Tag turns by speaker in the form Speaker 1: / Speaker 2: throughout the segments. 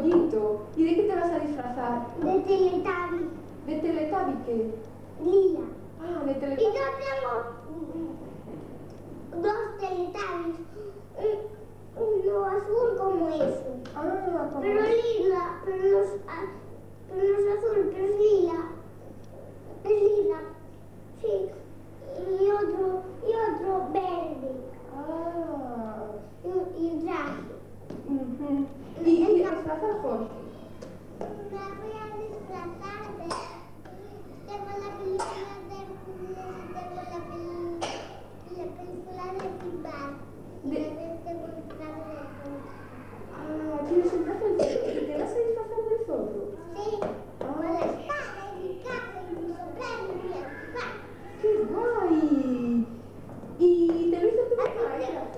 Speaker 1: pollito. ¿Y de qué te vas a disfrazar?
Speaker 2: De Teletubby.
Speaker 1: ¿De Teletubby qué?
Speaker 2: Lila.
Speaker 1: Ah, de
Speaker 2: Y
Speaker 1: Teletubby.
Speaker 2: yo tengo dos Teletubbies. Uno azul como eso.
Speaker 1: Ah, como...
Speaker 2: Pero lila, pero no es azul, pero es lila. Es lila. Sí. Y otro verde.
Speaker 1: Ah.
Speaker 2: Y traje.
Speaker 1: Ujú. ¿Y te disfrazas, Jorge?
Speaker 2: Me voy a disfrazar de... Tengo la película de Simba. Tengo un traje de zorro.
Speaker 1: Ah, tienes un traje de zorro. ¿Y te vas a disfrazar de zorro?
Speaker 2: Sí. Con las cajas y mi casa y mi sombrero y mi antifaz.
Speaker 1: ¡Qué guay! ¿Y te lo hizo tu mamá el traje?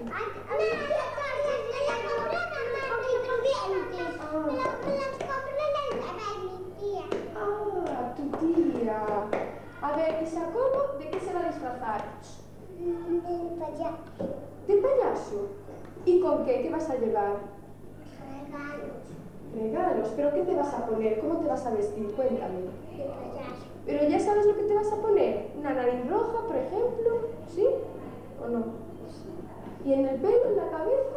Speaker 1: Ah, tu tía. A ver, ¿y Jacobo de qué se va a disfrazar?
Speaker 2: De payaso.
Speaker 1: ¿De payaso? ¿Y con qué? ¿Qué vas a llevar?
Speaker 2: Regalos.
Speaker 1: Regalos. ¿Pero qué te vas a poner? ¿Cómo te vas a vestir? Cuéntame.
Speaker 2: De payaso.
Speaker 1: ¿Pero ya sabes lo que te vas a poner? ¿Una nariz roja, por ejemplo? ¿Sí? ¿O no? ¿Y en el pelo, en la cabeza?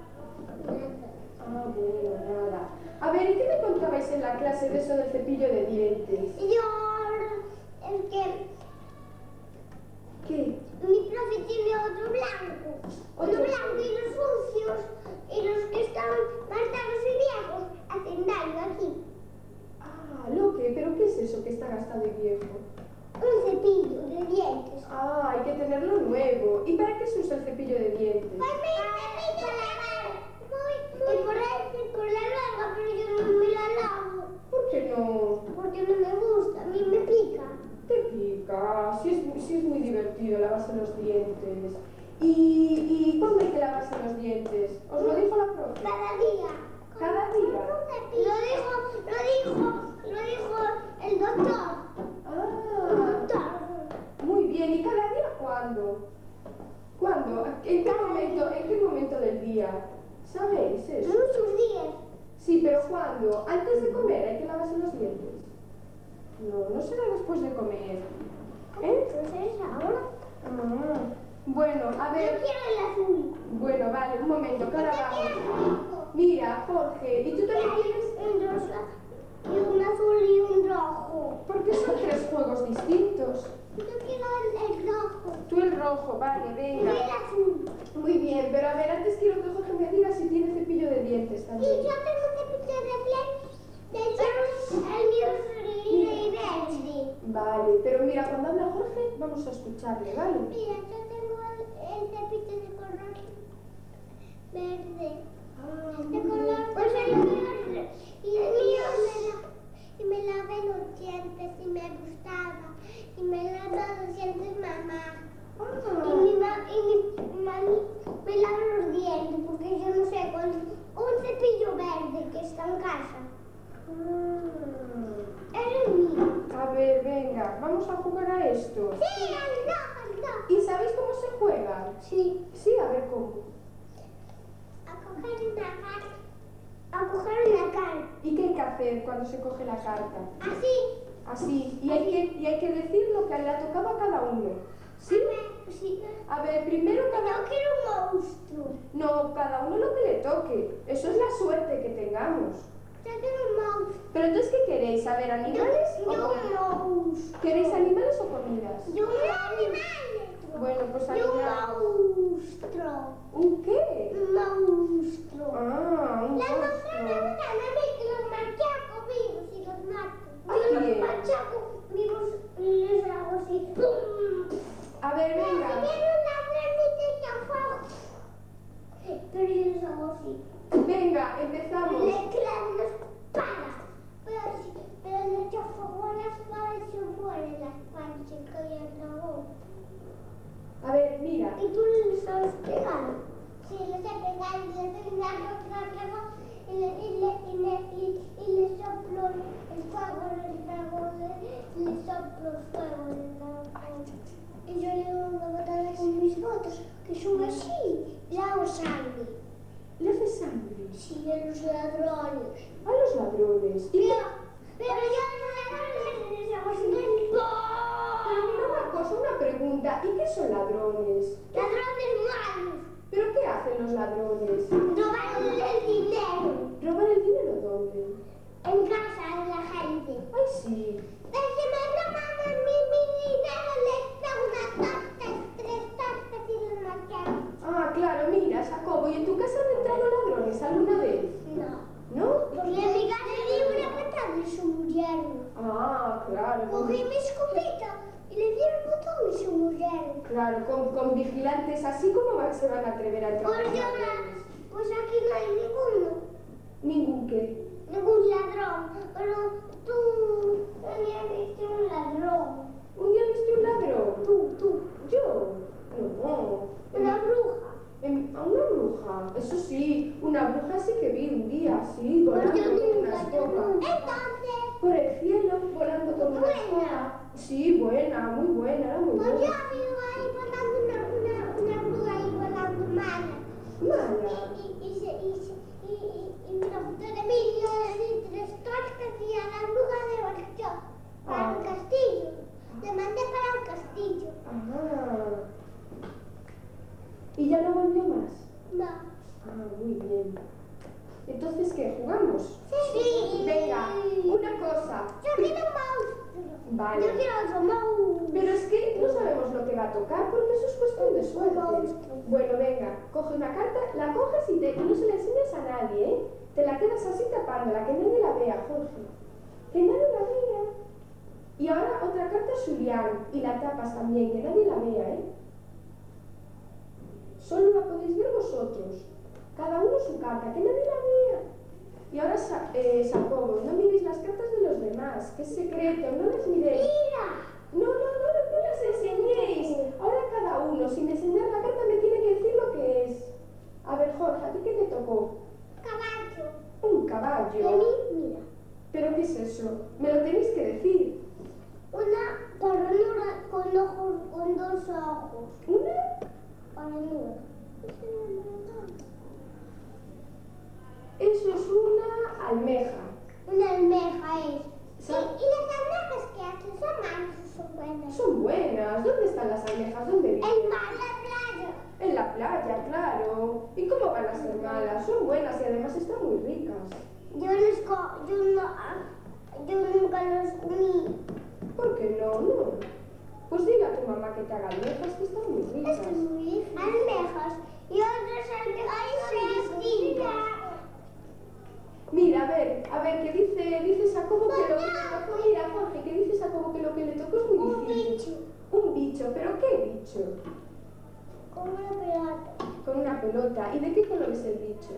Speaker 1: Ah, bueno, nada. A ver, ¿y qué me contabais en la clase de eso del cepillo de dientes?
Speaker 2: Es que
Speaker 1: ¿Qué?
Speaker 2: mi profe tiene otro blanco. Otro blanco y los sucios y los que están gastados y viejos hacen daño aquí.
Speaker 1: Ah, lo que, ¿pero qué es eso que está gastado y viejo?
Speaker 2: Un cepillo de dientes.
Speaker 1: Ah, hay que tenerlo nuevo. ¿Y para qué se usa el cepillo de dientes?
Speaker 2: Pues mi cepillo de lavar. Y por la larga, pero yo no me la lavo.
Speaker 1: ¿Por qué no?
Speaker 2: Porque no me gusta, a mí me pica.
Speaker 1: Te pica. Sí es muy divertido lavarse los dientes. ¿Y cuándo hay que lavarse los dientes? ¿Os lo dijo la profe?
Speaker 2: Cada día.
Speaker 1: ¿Cada día?
Speaker 2: Lo dijo el doctor.
Speaker 1: Ah, muy bien. ¿Y cada día cuándo? ¿Cuándo? ¿En qué momento del día? ¿Sabéis eso?
Speaker 2: Muchos días.
Speaker 1: Sí, pero ¿cuándo? ¿Antes de comer hay que lavarse los dientes? No será después de comer. ¿Eh?
Speaker 2: Entonces ahora.
Speaker 1: Ah, bueno, a ver.
Speaker 2: Yo quiero el azul.
Speaker 1: Bueno, vale, un momento, que ahora
Speaker 2: Yo quiero
Speaker 1: vamos.
Speaker 2: el rojo.
Speaker 1: Mira, Jorge, ¿y tú también quieres?
Speaker 2: Un rosa y un azul y un rojo.
Speaker 1: Porque son tres juegos distintos.
Speaker 2: Yo quiero el rojo.
Speaker 1: Tú el rojo, vale,
Speaker 2: Y
Speaker 1: venga.
Speaker 2: el azul.
Speaker 1: Muy bien, pero a ver, antes quiero que Jorge me diga si tiene cepillo de dientes
Speaker 2: Y
Speaker 1: también.
Speaker 2: yo tengo cepillo de dientes. De hecho, el mío es lila y verde.
Speaker 1: Vale, pero mira, cuando habla Jorge, vamos a escucharle, ¿vale?
Speaker 2: Mira, yo tengo el cepillo de color verde.
Speaker 1: Ah,
Speaker 2: De
Speaker 1: muy
Speaker 2: color,
Speaker 1: bien.
Speaker 2: pues el mío y el mío me lavé los dientes y me gustaba. Y me lava los dientes mamá. Y mi mami me lava los dientes porque yo no sé cuándo. Un cepillo verde que está en casa. Es el mío.
Speaker 1: A ver, venga, vamos a jugar a esto.
Speaker 2: Sí, el rojo.
Speaker 1: ¿Y sabéis cómo se juega?
Speaker 2: Sí.
Speaker 1: Sí, a ver cómo.
Speaker 2: A coger una carta.
Speaker 1: ¿Y qué hay que hacer cuando se coge la carta?
Speaker 2: Así.
Speaker 1: Así, y hay que decir lo que le ha tocado a cada uno. ¿Sí?
Speaker 2: Sí.
Speaker 1: A ver, primero cada...
Speaker 2: Yo quiero un monstruo.
Speaker 1: No, cada uno lo que le toque. Eso es la suerte que tengamos.
Speaker 2: Yo quiero un monstruo.
Speaker 1: Pero entonces, ¿qué queréis? A ver, ¿animales o
Speaker 2: Yo
Speaker 1: comidas?
Speaker 2: un monstruo.
Speaker 1: ¿Queréis animales o comidas?
Speaker 2: Yo un animal.
Speaker 1: Bueno, pues
Speaker 2: Yo
Speaker 1: animales.
Speaker 2: un monstruo.
Speaker 1: ¿Un qué?
Speaker 2: Un monstruo.
Speaker 1: Ah, un
Speaker 2: La doctora
Speaker 1: monstruo.
Speaker 2: me gustan a mí que los machacos vivos y los mato.
Speaker 1: ¿A
Speaker 2: Yo los
Speaker 1: quién?
Speaker 2: machacos vivos les hago así. ¡Pum!
Speaker 1: A ver,
Speaker 2: Pero
Speaker 1: venga.
Speaker 2: si viene una flamita y yo fuego. Pero yo les hago así.
Speaker 1: Venga, empezamos.
Speaker 2: Le clavo una espada. Pero le echo fuego a la espada y se muere la espada y se cae el dragón.
Speaker 1: A ver, mira.
Speaker 2: ¿Y tú le sabes pegar? Sí, le sé pegar y le doy una otra Sí, a los ladrones.
Speaker 1: A los ladrones.
Speaker 2: Pero yo a los ladrones les hago siempre.
Speaker 1: Pero mira una cosa, una pregunta. ¿Y qué son ladrones?
Speaker 2: Ladrones malos.
Speaker 1: ¿Pero qué hacen los ladrones?
Speaker 2: Roban el dinero.
Speaker 1: ¿Roban el dinero dónde?
Speaker 2: En casa de la gente.
Speaker 1: Ay, sí.
Speaker 2: Pero si me roban mi dinero, les traigo unas tres tartas y los maqueo.
Speaker 1: Ah, claro, mira, Jacobo, ¿y en tu casa han entrado ladrones alguna vez?
Speaker 2: No.
Speaker 1: ¿No?
Speaker 2: Porque en mi casa di una patada y se murieron.
Speaker 1: Ah, claro.
Speaker 2: Cogí mi escopeta y le di el botón y se murieron.
Speaker 1: Claro, con vigilantes así, ¿cómo se van a atrever a entrar
Speaker 2: Pues
Speaker 1: los
Speaker 2: yo
Speaker 1: ladrones?
Speaker 2: pues aquí no hay ninguno.
Speaker 1: ¿Ningún qué?
Speaker 2: Ningún ladrón. Pero tú también viste un ladrón.
Speaker 1: ¿Un día viste un ladrón?
Speaker 2: Tú.
Speaker 1: ¿Yo? No.
Speaker 2: Una bruja.
Speaker 1: ¿A una bruja? Eso sí, una bruja sí que vi un día, sí, volando
Speaker 2: Pues yo
Speaker 1: con
Speaker 2: nunca,
Speaker 1: una escoba.
Speaker 2: Entonces,
Speaker 1: Por el cielo, volando con una
Speaker 2: Buena.
Speaker 1: escoba. Sí, buena, muy buena, era muy
Speaker 2: pues yo
Speaker 1: buena.
Speaker 2: vivo ahí volando una bruja ahí volando mala.
Speaker 1: Mala.
Speaker 2: Y me preguntó de mí, y yo le di tres tortas y a la bruja le marchó para un castillo. Le mandé para un castillo.
Speaker 1: Ah. ¿Y ya no volvió más?
Speaker 2: No.
Speaker 1: Ah, muy bien. Entonces, ¿qué? ¿Jugamos?
Speaker 2: Sí.
Speaker 1: Venga, una cosa.
Speaker 2: Yo quiero un monstruo.
Speaker 1: Vale.
Speaker 2: Yo quiero otro monstruo.
Speaker 1: Pero es que no sabemos lo que va a tocar porque eso es cuestión de suerte.
Speaker 2: Monstruo.
Speaker 1: Bueno, venga, coge una carta, la coges y no se la enseñas a nadie, ¿eh? Te la quedas así tapándola, que nadie la vea, Jorge. Que nadie la vea. Y ahora otra carta a Julián y la tapas también, que nadie la vea, ¿eh? Solo la podéis ver vosotros. Cada uno su carta, que nadie la vea. Y ahora, Jacobo, no miréis las cartas de los demás, que es secreto, no las miréis.
Speaker 2: Mira.
Speaker 1: No las enseñéis. Ahora cada uno, sin enseñar la carta, me tiene que decir lo que es. A ver, Jorge, ¿a ti qué te tocó?
Speaker 2: Caballo.
Speaker 1: Un
Speaker 2: Y a
Speaker 1: caballo.
Speaker 2: mí, mira.
Speaker 1: ¿Pero qué es eso? Me lo tenéis que decir.
Speaker 2: Una ternura con ojos, con dos ojos.
Speaker 1: ¿Una?
Speaker 2: Ternura.
Speaker 1: Eso es una almeja.
Speaker 2: Una almeja es.
Speaker 1: Sí.
Speaker 2: ¿Y las almejas qué hacen? ¿Son malas o son buenas?
Speaker 1: Son buenas. ¿Dónde están las almejas? ¿Dónde viven?
Speaker 2: En la playa.
Speaker 1: En la playa, claro. ¿Y cómo van a ser malas? Son buenas y además están muy ricas.
Speaker 2: Yo nunca los comí.
Speaker 1: ¿Por qué no? No. Pues dile a tu mamá que te haga almejas, que están muy ricas.
Speaker 2: Es muy almejas y otras almejas distintas.
Speaker 1: Mira, a ver, que dice Jacobo que lo que le tocó, mira, Jorge, que dice Jacobo que lo que le tocó es muy
Speaker 2: Un
Speaker 1: difícil.
Speaker 2: bicho
Speaker 1: Un bicho, ¿pero qué bicho?
Speaker 2: con una pelota.
Speaker 1: Con una pelota. ¿Y de qué color es el bicho?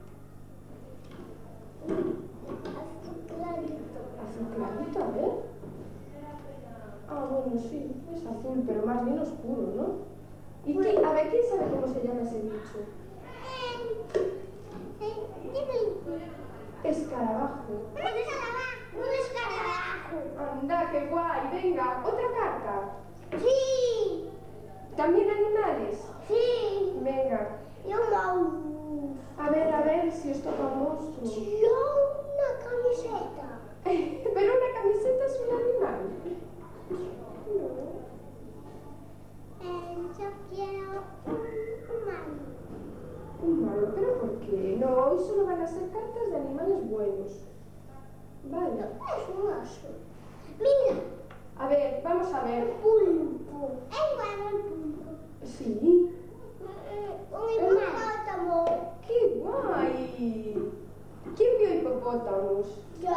Speaker 2: Azul clarito.
Speaker 1: Azul clarito, a ver. Ah, bueno, sí, es azul, pero más bien oscuro, ¿no? ¿Y a ver, quién sabe cómo se llama ese bicho? Escarabajo.
Speaker 2: Un escarabajo.
Speaker 1: Anda, qué guay. Venga, otra carta.
Speaker 2: Sí,
Speaker 1: ¿También animales?
Speaker 2: sí.
Speaker 1: Venga.
Speaker 2: Y un monstruo.
Speaker 1: A ver si os toca un monstruo.
Speaker 2: Yo una camiseta.
Speaker 1: Pero una camiseta es un animal.
Speaker 2: Yo quiero un malo.
Speaker 1: Un malo, ¿pero por qué? No, hoy solo van a ser cartas de animales buenos. Vaya.
Speaker 2: Es un oso. Mira,
Speaker 1: A ver, vamos a ver.
Speaker 2: pulpo. Es bueno el pulpo.
Speaker 1: Sí.
Speaker 2: Un hipopótamo.
Speaker 1: ¡Qué guay! ¿Quién vio hipopótamos?
Speaker 2: Yo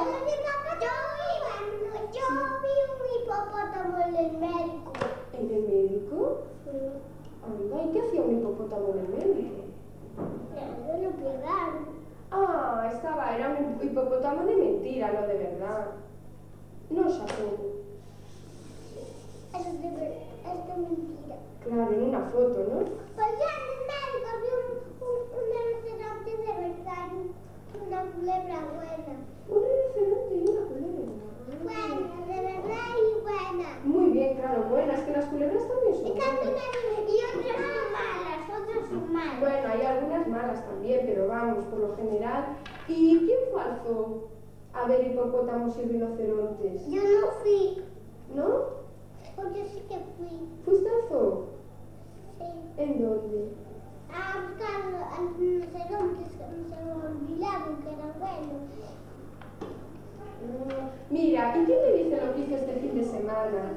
Speaker 2: vi un hipopótamo en el médico.
Speaker 1: ¿En el médico? Anda, ¿y qué hacía un hipopótamo en el médico?
Speaker 2: Me lo pegaron.
Speaker 1: Ah, era un hipopótamo de mentira, no de verdad. No, Jacobo.
Speaker 2: Eso es de mentira.
Speaker 1: Claro, en una foto, ¿no?
Speaker 2: Pues yo en el médico vi un rinoceronte de verdad y una culebra buena.
Speaker 1: Un rinoceronte y una culebra.
Speaker 2: Buena, de verdad y buena.
Speaker 1: Muy bien, claro, buenas, que las culebras también son
Speaker 2: Y
Speaker 1: buenas.
Speaker 2: otras son malas, otras son malas.
Speaker 1: Bueno, hay algunas malas también, pero vamos, por lo general. ¿Y quién fue al zoo a ver hipopótamos y rinocerontes?
Speaker 2: Yo no fui.
Speaker 1: ¿No?
Speaker 2: Pues yo sí que fui.
Speaker 1: ¿Fuiste al zoo?
Speaker 2: Sí.
Speaker 1: ¿En dónde?
Speaker 2: A buscar a los rinocerontes que se me olvidaron que eran buenos.
Speaker 1: Mira, ¿y quién me dice lo que hice este fin de semana?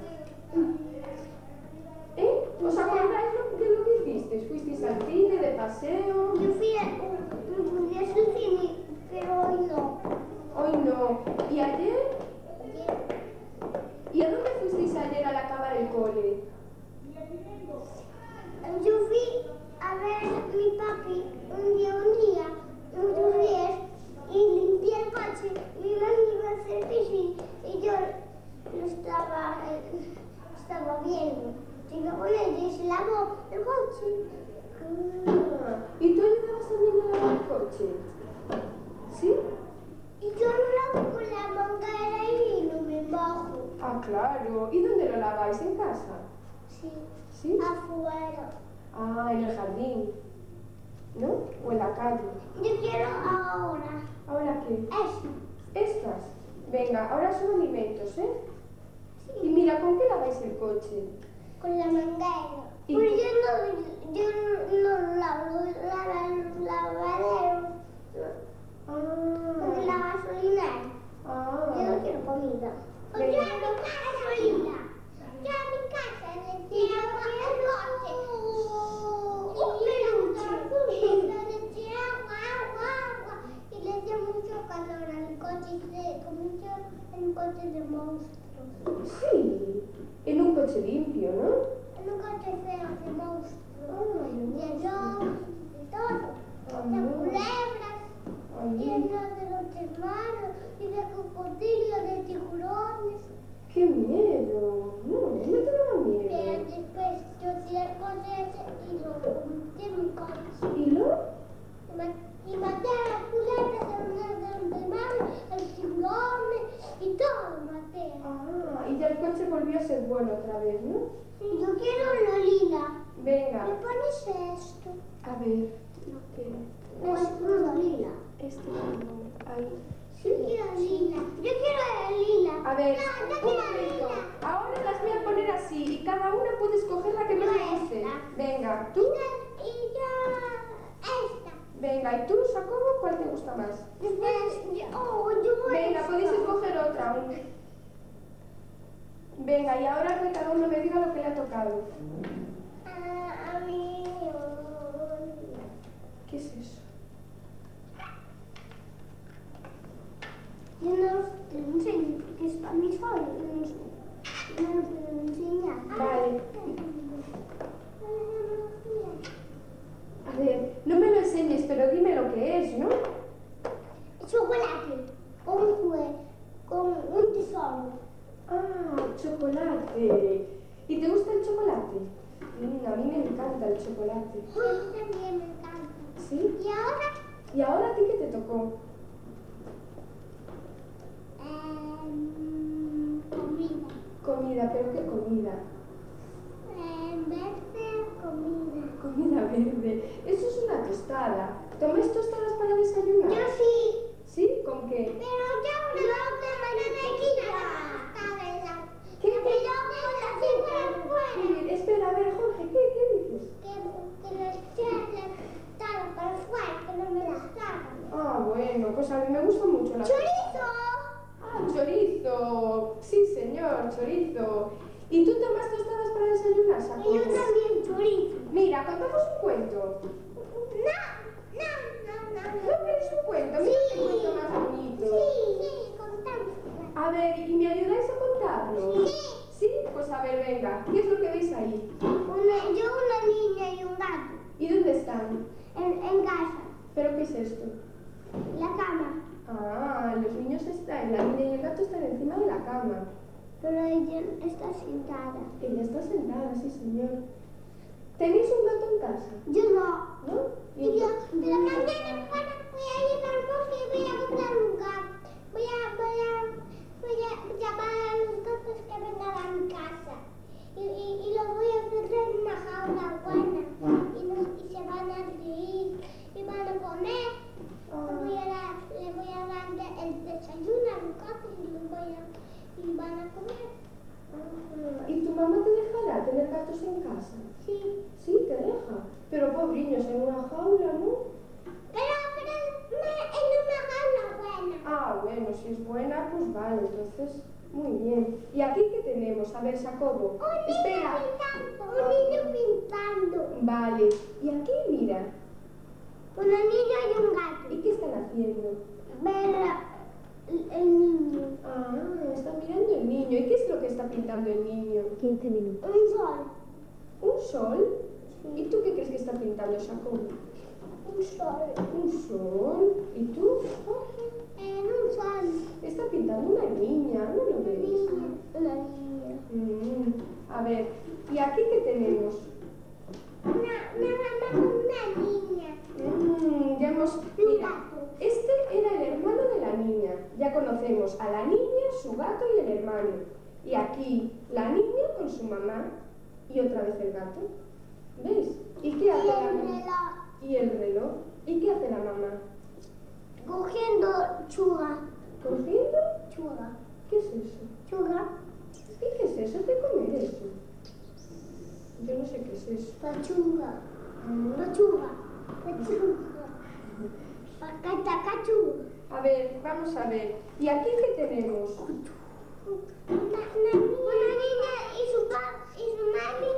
Speaker 1: ¿Eh? ¿Os acordáis de lo que hicisteis? ¿Fuisteis al cine, de paseo?
Speaker 2: Yo fui un día al cine, pero hoy no.
Speaker 1: Hoy no. ¿Y ayer?
Speaker 2: Ayer
Speaker 1: ¿Y a dónde fuisteis ayer al acabar el cole?
Speaker 2: yo fui a ver a mi papi un día, muchos días, y limpié el coche. Mi mami iba a hacer pipí y yo lo estaba viendo. Y luego ella se lavó el coche.
Speaker 1: ¿Y tú ayudabas también a lavar el coche? ¿Sí?
Speaker 2: Y yo lo lavo con la manguera y no me mojo.
Speaker 1: Ah, claro. ¿Y dónde lo laváis? ¿En casa?
Speaker 2: Sí,
Speaker 1: ¿Sí?
Speaker 2: afuera.
Speaker 1: Ah, en el jardín. ¿No? ¿O en la calle?
Speaker 2: Yo quiero ahora
Speaker 1: ¿Ahora qué?
Speaker 2: eso.
Speaker 1: Estas. Venga, ahora son alimentos, ¿eh? Y
Speaker 2: Sí,
Speaker 1: mira, ¿con qué laváis el coche?
Speaker 2: con la manguera.
Speaker 1: ¿Y
Speaker 2: Pero
Speaker 1: tú?
Speaker 2: yo no lavo el lavadero. Con la
Speaker 1: Ah,
Speaker 2: gasolina. Yo no
Speaker 1: ah.
Speaker 2: quiero comida. Yo a mi
Speaker 1: Venga.
Speaker 2: casa gasolina. Yo a mi casa le tiro el coche. Y le tiro agua. Y le echo mucho calor al coche. Se convirtió en un coche de monstruos.
Speaker 1: Sí. En un coche limpio, ¿no?
Speaker 2: En un coche feo de monstruos.
Speaker 1: Ay,
Speaker 2: De lobos, de todo.
Speaker 1: Ay,
Speaker 2: De
Speaker 1: no.
Speaker 2: culebras.
Speaker 1: Ay,
Speaker 2: Lleno de los hermanos y de cocodrilos, de tiburones.
Speaker 1: ¡Qué miedo! No te daba
Speaker 2: Pero
Speaker 1: miedo.
Speaker 2: después yo tiré el coche ese y lo convertí en mi coche.
Speaker 1: ¿Y lo?
Speaker 2: Y maté a las culebras, a los hermanos, a los tiburones y todo lo maté.
Speaker 1: Ah, y ya el coche volvió a ser bueno otra vez, ¿no?
Speaker 2: Sí, yo quiero lo lila. ¿Me
Speaker 1: Venga,
Speaker 2: pones esto?
Speaker 1: a ver. ¿Qué?
Speaker 2: Lo lila.
Speaker 1: Este no. Ahí.
Speaker 2: Yo quiero lila. Yo quiero el lila.
Speaker 1: A ver,
Speaker 2: No, yo
Speaker 1: un
Speaker 2: quiero
Speaker 1: momento.
Speaker 2: lila.
Speaker 1: Ahora las voy a poner así y cada una puede escoger la que más le guste.
Speaker 2: Esta.
Speaker 1: Venga, tú.
Speaker 2: Y yo esta.
Speaker 1: Venga, ¿y tú, Jacobo, cuál te gusta más?
Speaker 2: Yo
Speaker 1: Venga, podéis escoger otra. Venga, y ahora que cada uno me diga lo que le ha tocado.
Speaker 2: A mí.
Speaker 1: ¿Qué es eso?
Speaker 2: Yo no enseño porque es para mí solo. No lo puedo enseñar.
Speaker 1: Vale. A ver, no me lo enseñes, pero dime lo que es, ¿no?
Speaker 2: Chocolate. Con un tesoro.
Speaker 1: Ah, chocolate. ¿Y te gusta el chocolate? A mí me encanta el chocolate.
Speaker 2: A mí también me encanta.
Speaker 1: ¿Sí?
Speaker 2: Y ahora,
Speaker 1: ¿Y ahora a ti qué te tocó?
Speaker 2: comida.
Speaker 1: Comida, ¿pero qué comida?
Speaker 2: Verde, comida.
Speaker 1: Comida verde. Eso es una tostada. ¿Tomáis tostadas para desayunar?
Speaker 2: Yo sí.
Speaker 1: ¿Sí? ¿Con qué?
Speaker 2: Pero yo no de mantequilla.
Speaker 1: ¿Qué? Espera, a ver, Jorge, ¿qué dices?
Speaker 2: Que los chales estaban para fuera, que no me gustaban.
Speaker 1: Ah, bueno, pues a mí me gusta mucho la
Speaker 2: ¡Chorizo!
Speaker 1: Ah, chorizo. Sí, señor, chorizo. ¿Y tú tomas tostadas para desayunar, Jacobo?
Speaker 2: Y yo también chorizo.
Speaker 1: Mira, contamos un cuento. ¿No quieres un cuento? Mira qué cuento más bonito.
Speaker 2: Sí, contamos.
Speaker 1: A ver, ¿y me ayudáis a contarlo?
Speaker 2: Sí.
Speaker 1: ¿Sí? Pues a ver, venga. ¿Qué es lo que veis ahí?
Speaker 2: Una niña y un gato
Speaker 1: ¿Y dónde están?
Speaker 2: en casa,
Speaker 1: ¿Pero qué es esto?
Speaker 2: la cama.
Speaker 1: Ah, los niños están, la niña y el gato están encima de la cama.
Speaker 2: Pero ella está sentada.
Speaker 1: Ella está sentada, sí, señor. ¿Tenéis un gato en casa?
Speaker 2: Yo no.
Speaker 1: ¿No?
Speaker 2: Y yo, pero mañana voy a ir al bosque y voy a comprar un gato. Voy a llamar a los gatos que vengan a mi casa. Y los voy a meter en una jaula buena. Y se van a el desayuno, los gatos y van a comer.
Speaker 1: ¿Y tu mamá te dejará tener gatos en casa?
Speaker 2: Sí.
Speaker 1: Sí, te deja. Pero pobriños, en una jaula, ¿no?
Speaker 2: Pero en una jaula buena.
Speaker 1: Ah, bueno, si es buena, pues vale, entonces, muy bien. ¿Y aquí qué tenemos? A ver, Jacobo. Espera.
Speaker 2: Un niño pintando.
Speaker 1: Vale. ¿Y aquí, mira?
Speaker 2: Una niña y un gato.
Speaker 1: ¿Y qué están haciendo?
Speaker 2: Ver el niño.
Speaker 1: Ah, está mirando el niño. ¿Y qué es lo que está pintando el niño?
Speaker 3: 15 minutos.
Speaker 2: Un sol.
Speaker 1: ¿Un sol? ¿Y tú qué crees que está pintando, Jacobo?
Speaker 2: Un sol.
Speaker 1: ¿Un sol? ¿Y tú?
Speaker 2: En un sol.
Speaker 1: Está pintando una niña, ¿no lo ves?
Speaker 2: Una niña.
Speaker 1: A ver, ¿y aquí qué tenemos?
Speaker 2: Una mamá con una niña.
Speaker 1: Ya hemos...
Speaker 2: Un
Speaker 1: Mira,
Speaker 2: gato.
Speaker 1: este era el hermano de la niña. Ya conocemos a la niña, su gato y el hermano. Y aquí la niña con su mamá y otra vez el gato. ¿Ves? ¿Y qué hace la mamá? Y el reloj. ¿Y qué hace la mamá?
Speaker 2: Cogiendo chuga.
Speaker 1: ¿Cogiendo?
Speaker 2: Chuga.
Speaker 1: ¿Qué es eso?
Speaker 2: Chuga.
Speaker 1: ¿Y qué es eso? ¿Es de comer eso? Yo no sé qué es eso.
Speaker 2: Pachuga.
Speaker 1: Ah.
Speaker 2: Pachuga. Pachuga. Pacachuga.
Speaker 1: A ver, vamos a ver. ¿Y aquí qué tenemos?
Speaker 2: Una niña y su mami.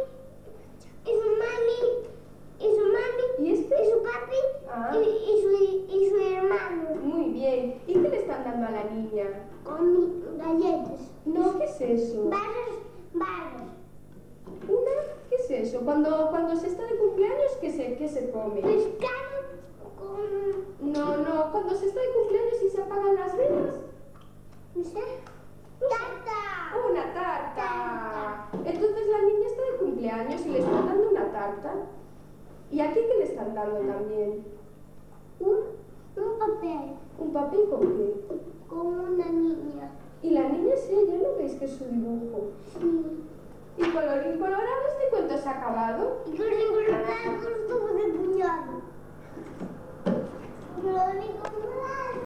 Speaker 1: ¿Y este?
Speaker 2: Y su papi.
Speaker 1: Ah.
Speaker 2: Y su hermano.
Speaker 1: Muy bien. ¿Y qué le están dando a la niña?
Speaker 2: Con galletas.
Speaker 1: No, ¿qué es eso?
Speaker 2: Barras.
Speaker 1: ¿Qué es eso? Cuando se está de cumpleaños, ¿qué se come?
Speaker 2: Pescado con...
Speaker 1: No, cuando se está de cumpleaños y se apagan las velas.
Speaker 2: No sé. Tarta.
Speaker 1: Una tarta. Entonces la niña está de cumpleaños y le están dando una tarta. ¿Y aquí qué le están dando también?
Speaker 2: Un papel.
Speaker 1: ¿Un papel con qué?
Speaker 2: Con una niña.
Speaker 1: Y la niña sí, ya no veis que es su dibujo.
Speaker 2: Sí.
Speaker 1: ¿Y colorín colorado este cuento se ha acabado?
Speaker 2: Y con el estuvo de puñado. Colorín colorado.